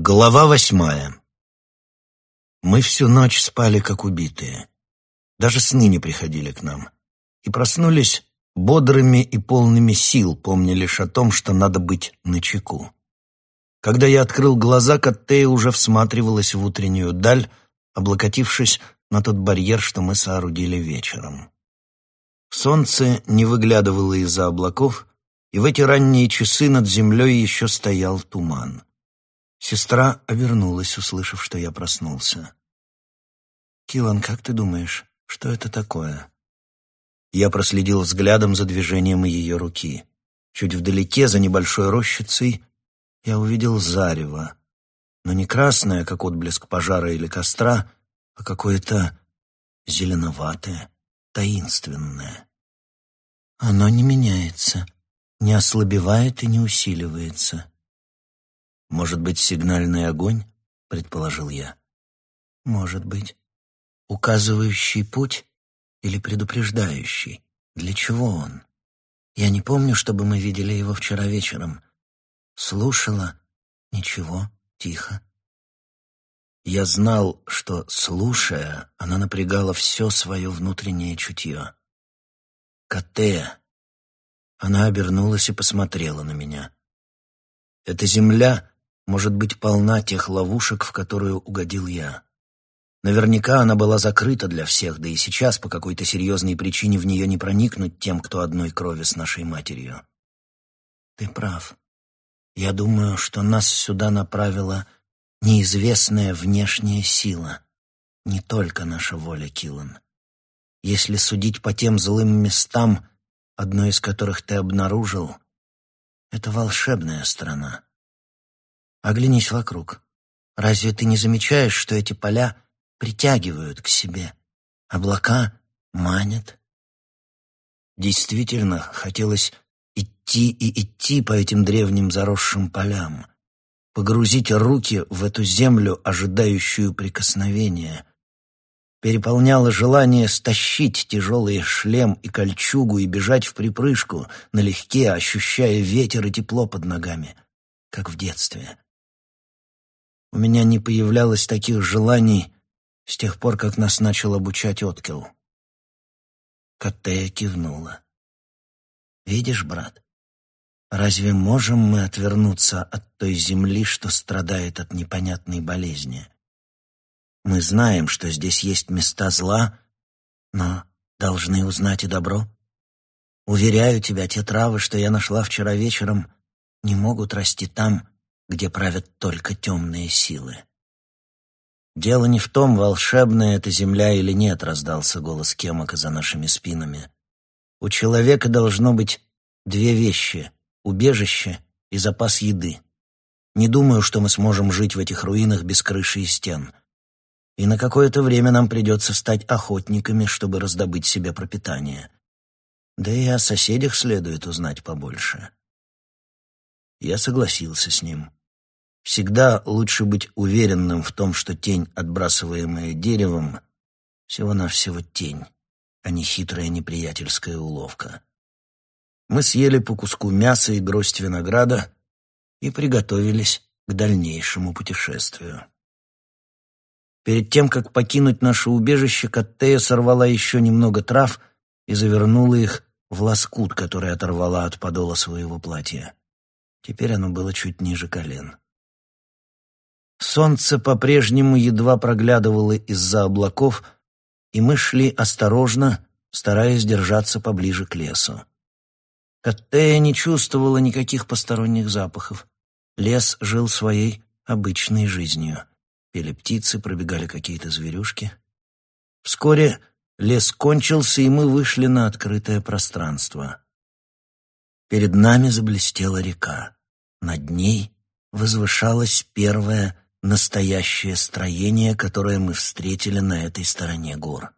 Глава 8. Мы всю ночь спали, как убитые. Даже сны не приходили к нам. И проснулись бодрыми и полными сил, помня лишь о том, что надо быть начеку. Когда я открыл глаза, Каттея уже всматривалась в утреннюю даль, облокотившись на тот барьер, что мы соорудили вечером. Солнце не выглядывало из-за облаков, и в эти ранние часы над землей еще стоял туман. Сестра обернулась, услышав, что я проснулся. «Киллан, как ты думаешь, что это такое?» Я проследил взглядом за движением ее руки. Чуть вдалеке, за небольшой рощицей, я увидел зарево, но не красное, как отблеск пожара или костра, а какое-то зеленоватое, таинственное. Оно не меняется, не ослабевает и не усиливается. «Может быть, сигнальный огонь?» — предположил я. «Может быть. Указывающий путь или предупреждающий? Для чего он? Я не помню, чтобы мы видели его вчера вечером. Слушала? Ничего, тихо». Я знал, что, слушая, она напрягала все свое внутреннее чутье. «Каттея!» Она обернулась и посмотрела на меня. «Эта земля может быть полна тех ловушек, в которую угодил я. Наверняка она была закрыта для всех, да и сейчас по какой-то серьезной причине в нее не проникнуть тем, кто одной крови с нашей матерью. Ты прав. Я думаю, что нас сюда направила неизвестная внешняя сила, не только наша воля, Киллан. Если судить по тем злым местам, одно из которых ты обнаружил, это волшебная страна. Оглянись вокруг. Разве ты не замечаешь, что эти поля притягивают к себе? Облака манят. Действительно, хотелось идти и идти по этим древним заросшим полям, погрузить руки в эту землю, ожидающую прикосновения. Переполняло желание стащить тяжелый шлем и кольчугу и бежать вприпрыжку, налегке, ощущая ветер и тепло под ногами, как в детстве. У меня не появлялось таких желаний с тех пор, как нас начал обучать Откел. Каттея кивнула. «Видишь, брат, разве можем мы отвернуться от той земли, что страдает от непонятной болезни? Мы знаем, что здесь есть места зла, но должны узнать и добро. Уверяю тебя, те травы, что я нашла вчера вечером, не могут расти там, где правят только темные силы». «Дело не в том, волшебная эта земля или нет», — раздался голос Кемака за нашими спинами. «У человека должно быть две вещи — убежище и запас еды. Не думаю, что мы сможем жить в этих руинах без крыши и стен. И на какое-то время нам придется стать охотниками, чтобы раздобыть себе пропитание. Да и о соседях следует узнать побольше». Я согласился с ним. Всегда лучше быть уверенным в том, что тень, отбрасываемая деревом, всего-навсего тень, а не хитрая неприятельская уловка. Мы съели по куску мяса и гроздь винограда и приготовились к дальнейшему путешествию. Перед тем, как покинуть наше убежище, Каттея сорвала еще немного трав и завернула их в лоскут, который оторвала от подола своего платья. Теперь оно было чуть ниже колен. Солнце по-прежнему едва проглядывало из-за облаков, и мы шли осторожно, стараясь держаться поближе к лесу. Каттея не чувствовала никаких посторонних запахов. Лес жил своей обычной жизнью. Пели птицы, пробегали какие-то зверюшки. Вскоре лес кончился, и мы вышли на открытое пространство. Перед нами заблестела река. Над ней возвышалось первое настоящее строение, которое мы встретили на этой стороне гор.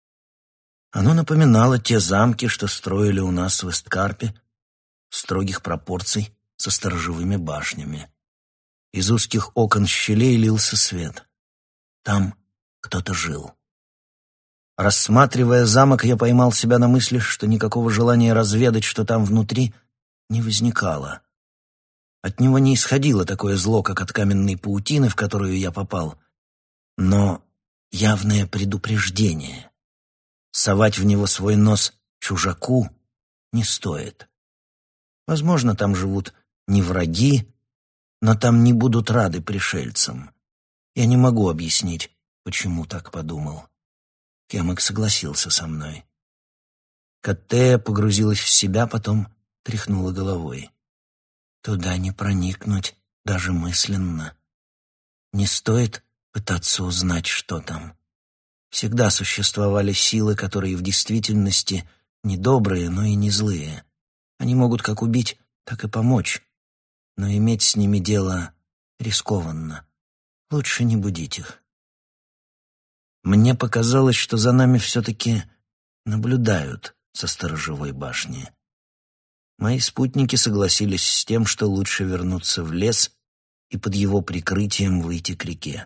Оно напоминало те замки, что строили у нас в Эсткарпе, строгих пропорций, со сторожевыми башнями. Из узких окон щелей лился свет. Там кто-то жил. Рассматривая замок, я поймал себя на мысли, что никакого желания разведать, что там внутри, не возникало. От него не исходило такое зло, как от каменной паутины, в которую я попал, но явное предупреждение. Совать в него свой нос чужаку не стоит. Возможно, там живут не враги, но там не будут рады пришельцам. Я не могу объяснить, почему так подумал. Кемок согласился со мной. Каттея погрузилась в себя, потом тряхнула головой. Туда не проникнуть даже мысленно. Не стоит пытаться узнать, что там. Всегда существовали силы, которые в действительности не добрые, но и не злые. Они могут как убить, так и помочь. Но иметь с ними дело рискованно. Лучше не будить их. Мне показалось, что за нами все-таки наблюдают со сторожевой башни. Мои спутники согласились с тем, что лучше вернуться в лес и под его прикрытием выйти к реке.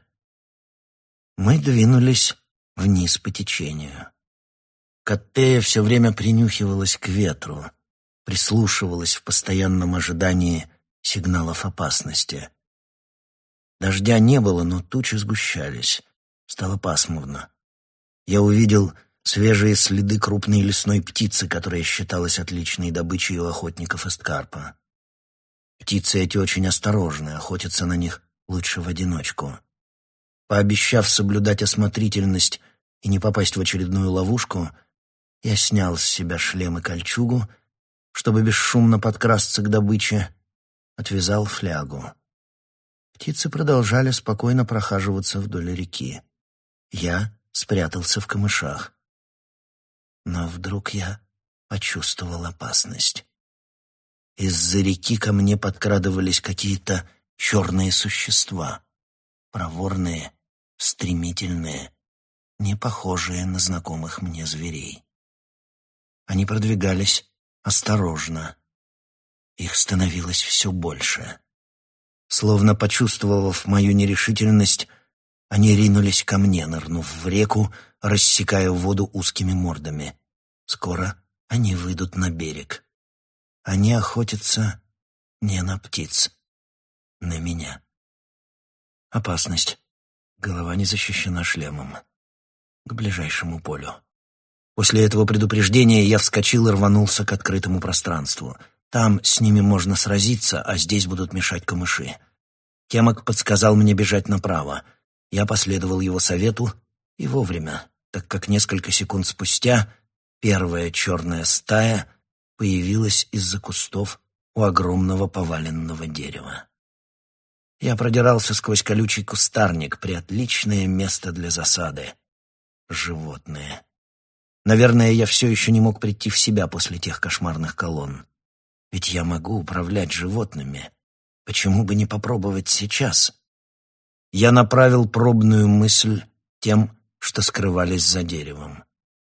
Мы двинулись вниз по течению. Каттея все время принюхивалась к ветру, прислушивалась в постоянном ожидании сигналов опасности. Дождя не было, но тучи сгущались. Стало пасмурно. Я увидел свежие следы крупной лесной птицы, которая считалась отличной добычей у охотников Эсткарпа. Птицы эти очень осторожны, охотятся на них лучше в одиночку. Пообещав соблюдать осмотрительность и не попасть в очередную ловушку, я снял с себя шлем и кольчугу, чтобы бесшумно подкрасться к добыче, отвязал флягу. Птицы продолжали спокойно прохаживаться вдоль реки. Я спрятался в камышах. Но вдруг я почувствовал опасность. Из-за реки ко мне подкрадывались какие-то черные существа, проворные, стремительные, не похожие на знакомых мне зверей. Они продвигались осторожно. Их становилось все больше. Словно почувствовав мою нерешительность, они ринулись ко мне, нырнув в реку, рассекая воду узкими мордами. Скоро они выйдут на берег. Они охотятся не на птиц, на меня. Опасность. Голова не защищена шлемом. К ближайшему полю. После этого предупреждения я вскочил и рванулся к открытому пространству. Там с ними можно сразиться, а здесь будут мешать камыши. Кемок подсказал мне бежать направо. Я последовал его совету и вовремя, так как несколько секунд спустя первая черная стая появилась из-за кустов у огромного поваленного дерева. Я продирался сквозь колючий кустарник, приотличное место для засады. Животные. Наверное, я все еще не мог прийти в себя после тех кошмарных колонн. Ведь я могу управлять животными. Почему бы не попробовать сейчас? Я направил пробную мысль тем, что скрывались за деревом.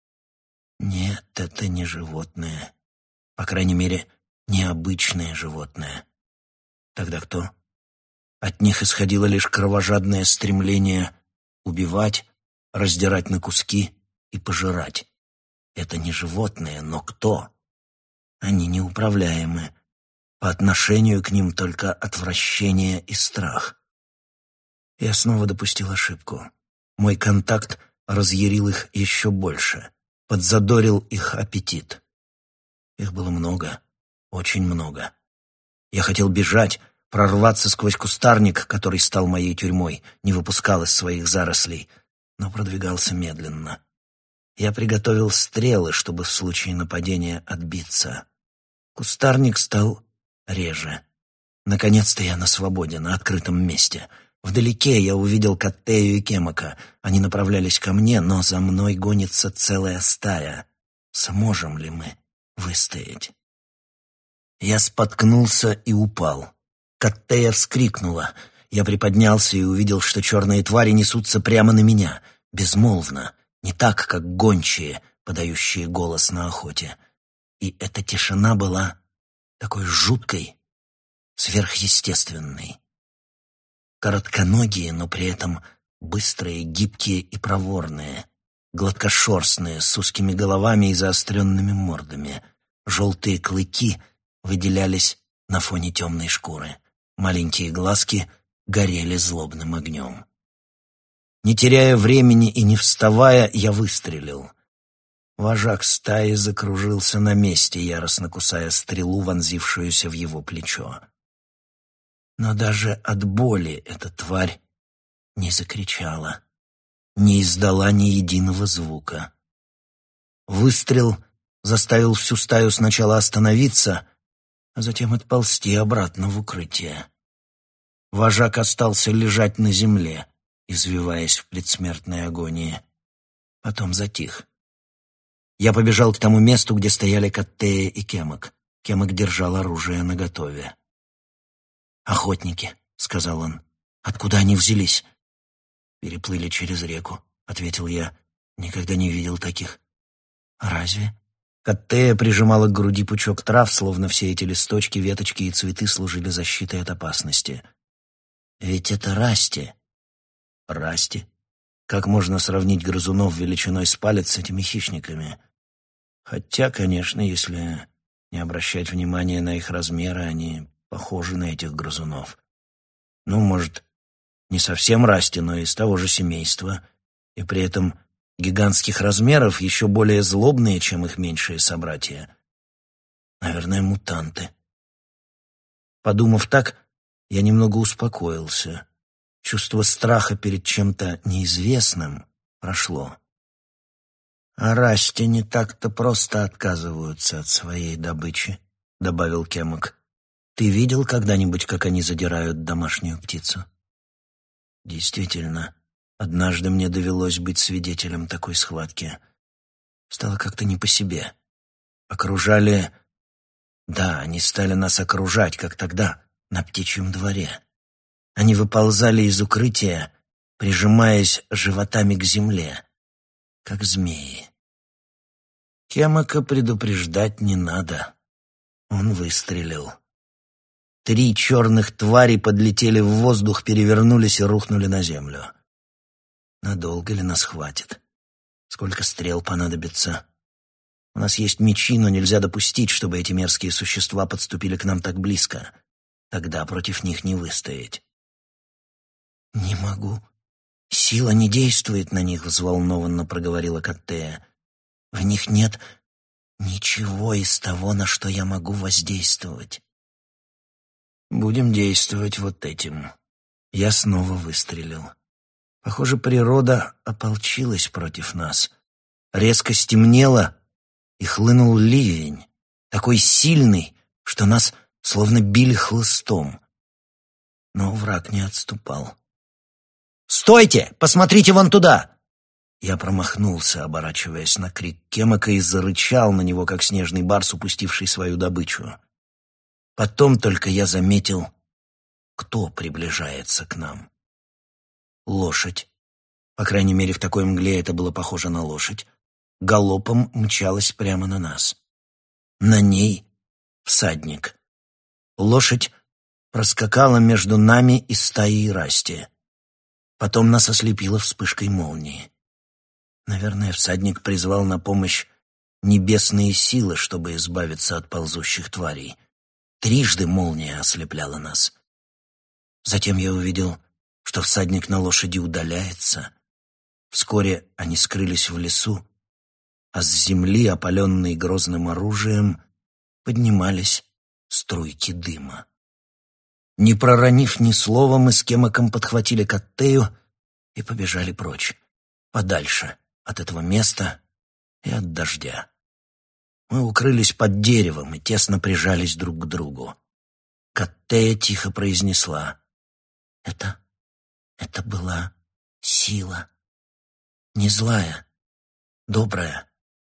Нет, это не животное. По крайней мере, необычное животное. Тогда кто? От них исходило лишь кровожадное стремление убивать, раздирать на куски и пожирать. Это не животные, но кто? Они неуправляемы. По отношению к ним только отвращение и страх. Я снова допустил ошибку. Мой контакт разъярил их еще больше, подзадорил их аппетит. Их было много, очень много. Я хотел бежать, прорваться сквозь кустарник, который стал моей тюрьмой, не выпускал из своих зарослей, но продвигался медленно. Я приготовил стрелы, чтобы в случае нападения отбиться. Кустарник стал реже. Наконец-то я на свободе, на открытом месте. Вдалеке я увидел Каттею и Кемока. Они направлялись ко мне, но за мной гонится целая стая. Сможем ли мы выстоять? Я споткнулся и упал. Каттея вскрикнула. Я приподнялся и увидел, что черные твари несутся прямо на меня, безмолвно, не так, как гончие, подающие голос на охоте. И эта тишина была такой жуткой, сверхъестественной. Коротконогие, но при этом быстрые, гибкие и проворные, гладкошерстные, с узкими головами и заостренными мордами. Желтые клыки выделялись на фоне темной шкуры. Маленькие глазки горели злобным огнем. Не теряя времени и не вставая, я выстрелил. Вожак стаи закружился на месте, яростно кусая стрелу, вонзившуюся в его плечо. Но даже от боли эта тварь не закричала, не издала ни единого звука. Выстрел заставил всю стаю сначала остановиться, а затем отползти обратно в укрытие. Вожак остался лежать на земле, извиваясь в предсмертной агонии. Потом затих. Я побежал к тому месту, где стояли Коттея и Кемок. Кемок держал оружие наготове. «Охотники», — сказал он. «Откуда они взялись?» «Переплыли через реку», — ответил я. «Никогда не видел таких». «Разве?» Коттея прижимала к груди пучок трав, словно все эти листочки, веточки и цветы служили защитой от опасности. «Ведь это расти». «Расти? Как можно сравнить грызунов величиной с палец с этими хищниками? Хотя, конечно, если не обращать внимания на их размеры, они похожи на этих грызунов. Ну, может, не совсем расти, но из того же семейства, и при этом гигантских размеров, еще более злобные, чем их меньшие собратья. Наверное, мутанты». Подумав так, я немного успокоился. Чувство страха перед чем-то неизвестным прошло. «А расти не так-то просто отказываются от своей добычи», — добавил Кемок. «Ты видел когда-нибудь, как они задирают домашнюю птицу?» «Действительно, однажды мне довелось быть свидетелем такой схватки. Стало как-то не по себе. Окружали... Да, они стали нас окружать, как тогда, на птичьем дворе. Они выползали из укрытия, прижимаясь животами к земле, как змеи. Кемока предупреждать не надо. Он выстрелил. 3 черных твари подлетели в воздух, перевернулись и рухнули на землю. Надолго ли нас хватит? Сколько стрел понадобится? У нас есть мечи, но нельзя допустить, чтобы эти мерзкие существа подступили к нам так близко. Тогда против них не выстоять. «Не могу. Сила не действует на них», — взволнованно проговорила Коттея. «В них нет ничего из того, на что я могу воздействовать». «Будем действовать вот этим». Я снова выстрелил. Похоже, природа ополчилась против нас. Резко стемнело, и хлынул ливень, такой сильный, что нас словно били хлыстом. Но враг не отступал. «Стойте! Посмотрите вон туда!» Я промахнулся, оборачиваясь на крик Кемока, и зарычал на него, как снежный барс, упустивший свою добычу. Потом только я заметил, кто приближается к нам. Лошадь, по крайней мере, в такой мгле это было похоже на лошадь, галопом мчалась прямо на нас. На ней всадник. Лошадь проскакала между нами и стаей расти. Потом нас ослепило вспышкой молнии. Наверное, всадник призвал на помощь небесные силы, чтобы избавиться от ползущих тварей. 3 молния ослепляла нас. Затем я увидел, что всадник на лошади удаляется. Вскоре они скрылись в лесу, а с земли, опаленной грозным оружием, поднимались струйки дыма. Не проронив ни слова, мы с Кемоком подхватили Коттею и побежали прочь, подальше от этого места и от дождя. Мы укрылись под деревом и тесно прижались друг к другу. Коттея тихо произнесла: Это была сила. Не злая, добрая.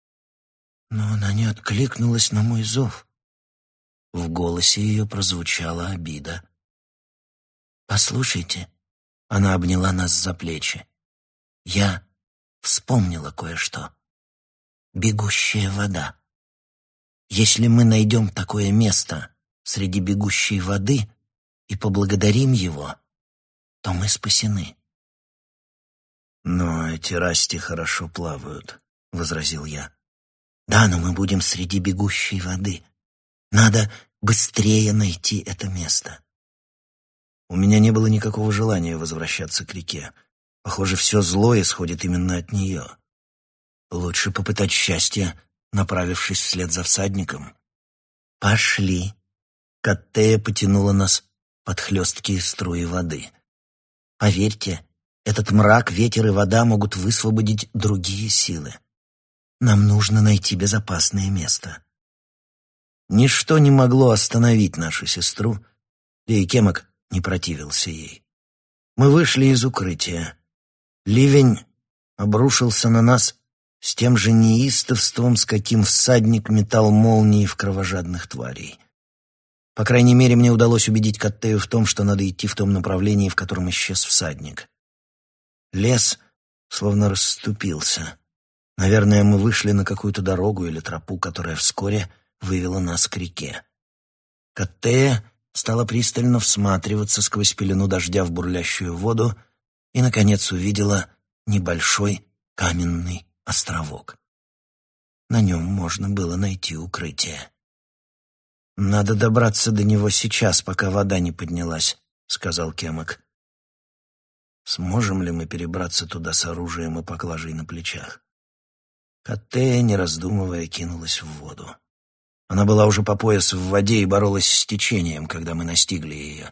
Но она не откликнулась на мой зов. В голосе ее прозвучала обида. «Послушайте», — она обняла нас за плечи, — «я вспомнила кое-что. Бегущая вода. Если мы найдем такое место среди бегущей воды и поблагодарим его, то мы спасены». «Но эти расти хорошо плавают», — возразил я. «Да, но мы будем среди бегущей воды. Надо быстрее найти это место». У меня не было никакого желания возвращаться к реке. Похоже, все зло исходит именно от нее. Лучше попытать счастье, направившись вслед за всадником. «Пошли!» Каттея потянула нас под хлесткие струи воды. «Поверьте, этот мрак, ветер и вода могут высвободить другие силы. Нам нужно найти безопасное место». Ничто не могло остановить нашу сестру, да и Кемок не противился ей. Мы вышли из укрытия. Ливень обрушился на нас с тем же неистовством, с каким всадник метал молнии в кровожадных тварей. По крайней мере, мне удалось убедить Каттею в том, что надо идти в том направлении, в котором исчез всадник. Лес словно расступился. Наверное, мы вышли на какую-то дорогу или тропу, которая вскоре вывела нас к реке. Каттея стала пристально всматриваться сквозь пелену дождя в бурлящую воду и, наконец, увидела небольшой каменный островок. На нем можно было найти укрытие. «Надо добраться до него сейчас, пока вода не поднялась», — сказал Кемок. «Сможем ли мы перебраться туда с оружием и поклажей на плечах?» Каттея, не раздумывая, кинулась в воду. Она была уже по пояс в воде и боролась с течением, когда мы настигли ее.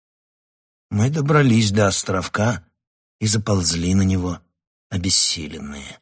Мы добрались до островка и заползли на него, обессиленные.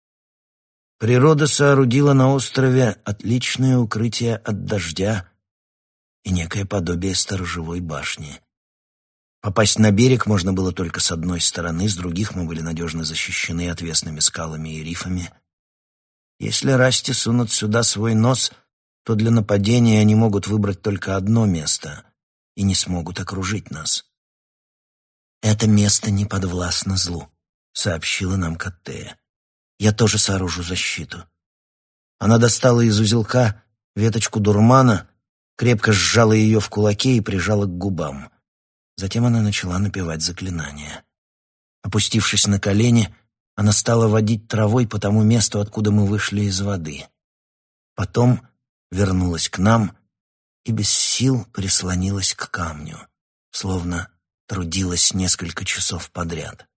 Природа соорудила на острове отличное укрытие от дождя и некое подобие сторожевой башни. Попасть на берег можно было только с одной стороны, с других мы были надежно защищены отвесными скалами и рифами. Если расти сунут сюда свой нос, то для нападения они могут выбрать только одно место и не смогут окружить нас. «Это место не подвластно злу», — сообщила нам Каттея. «Я тоже сооружу защиту». Она достала из узелка веточку дурмана, крепко сжала ее в кулаке и прижала к губам. Затем она начала напевать заклинание. Опустившись на колени, она стала водить травой по тому месту, откуда мы вышли из воды. Потом вернулась к нам и без сил прислонилась к камню, словно трудилась несколько часов подряд.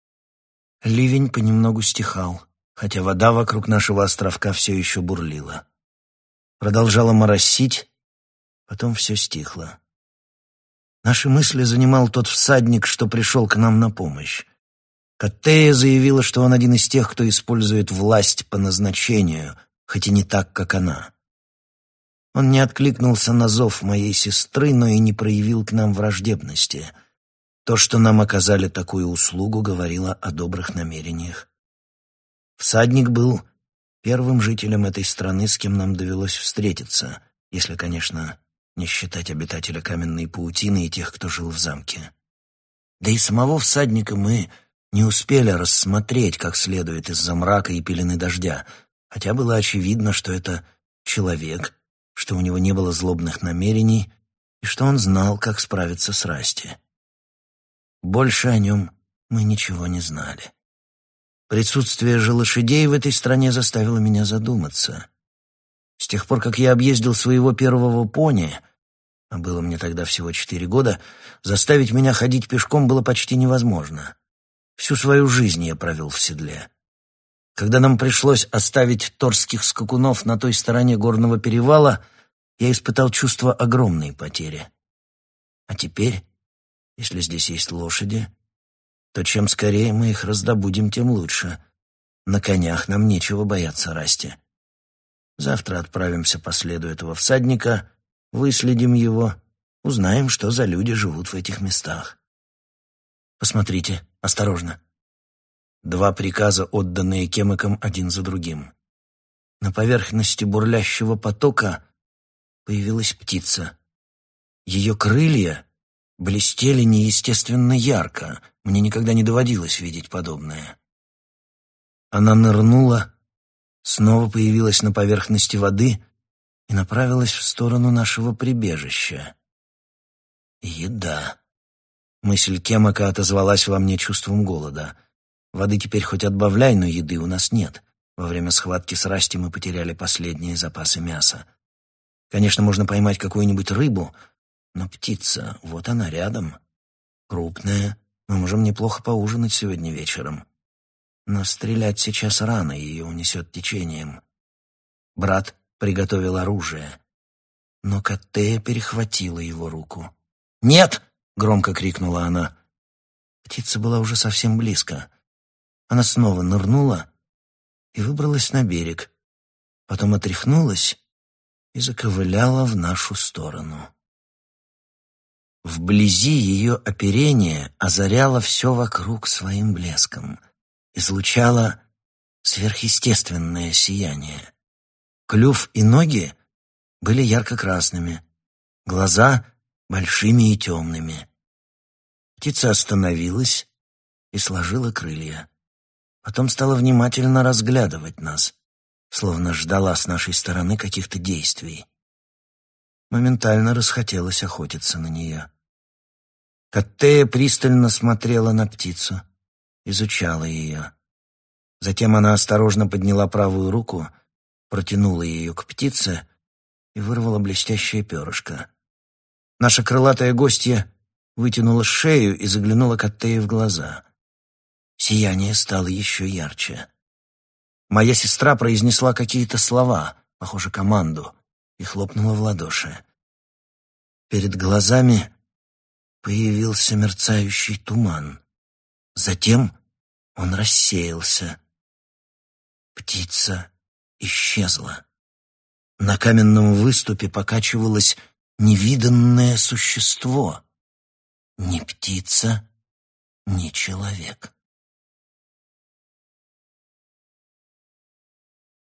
Ливень понемногу стихал, хотя вода вокруг нашего островка все еще бурлила. Продолжала моросить, потом все стихло. Наши мысли занимал тот всадник, что пришел к нам на помощь. Каттея заявила, что он один из тех, кто использует власть по назначению, хоть и не так, как она. Он не откликнулся на зов моей сестры, но и не проявил к нам враждебности. То, что нам оказали такую услугу, говорило о добрых намерениях. Всадник был первым жителем этой страны, с кем нам довелось встретиться, если, конечно, не считать обитателя каменной паутины и тех, кто жил в замке. Да и самого всадника мы не успели рассмотреть как следует из-за мрака и пелены дождя, хотя было очевидно, что это человек, что у него не было злобных намерений и что он знал, как справиться с Расти. Больше о нем мы ничего не знали. Присутствие же лошадей в этой стране заставило меня задуматься. С тех пор, как я объездил своего первого пони, а было мне тогда всего 4 года, заставить меня ходить пешком было почти невозможно. Всю свою жизнь я провел в седле. Когда нам пришлось оставить торских скакунов на той стороне горного перевала, я испытал чувство огромной потери. А теперь, если здесь есть лошади, то чем скорее мы их раздобудем, тем лучше. На конях нам нечего бояться Расти. Завтра отправимся по следу этого всадника, выследим его, узнаем, что за люди живут в этих местах. Посмотрите, осторожно. 2 приказа, отданные Кемоком один за другим. На поверхности бурлящего потока появилась птица. Ее крылья блестели неестественно ярко. Мне никогда не доводилось видеть подобное. Она нырнула, снова появилась на поверхности воды и направилась в сторону нашего прибежища. Еда. Мысль Кемока отозвалась во мне чувством голода. Воды теперь хоть отбавляй, но еды у нас нет. Во время схватки с Расти мы потеряли последние запасы мяса. Конечно, можно поймать какую-нибудь рыбу, но птица, вот она рядом. крупная. Мы можем неплохо поужинать сегодня вечером. Но стрелять сейчас рано, ее унесет течением. Брат приготовил оружие, но Каттея перехватила его руку. «Нет!» — громко крикнула она. Птица была уже совсем близко. Она снова нырнула и выбралась на берег, потом отряхнулась и заковыляла в нашу сторону. Вблизи ее оперение озаряло все вокруг своим блеском, излучало сверхъестественное сияние. Клюв и ноги были ярко-красными, глаза — большими и темными. Птица остановилась и сложила крылья. Потом стала внимательно разглядывать нас, словно ждала с нашей стороны каких-то действий. Моментально расхотелось охотиться на нее. Каттея пристально смотрела на птицу, изучала ее. Затем она осторожно подняла правую руку, протянула ее к птице и вырвала блестящее перышко. Наша крылатая гостья вытянула шею и заглянула Каттее в глаза. Сияние стало еще ярче. Моя сестра произнесла какие-то слова, похоже, команду, и хлопнула в ладоши. Перед глазами появился мерцающий туман. Затем он рассеялся. Птица исчезла. На каменном выступе покачивалось невиданное существо. Ни птица, ни человек.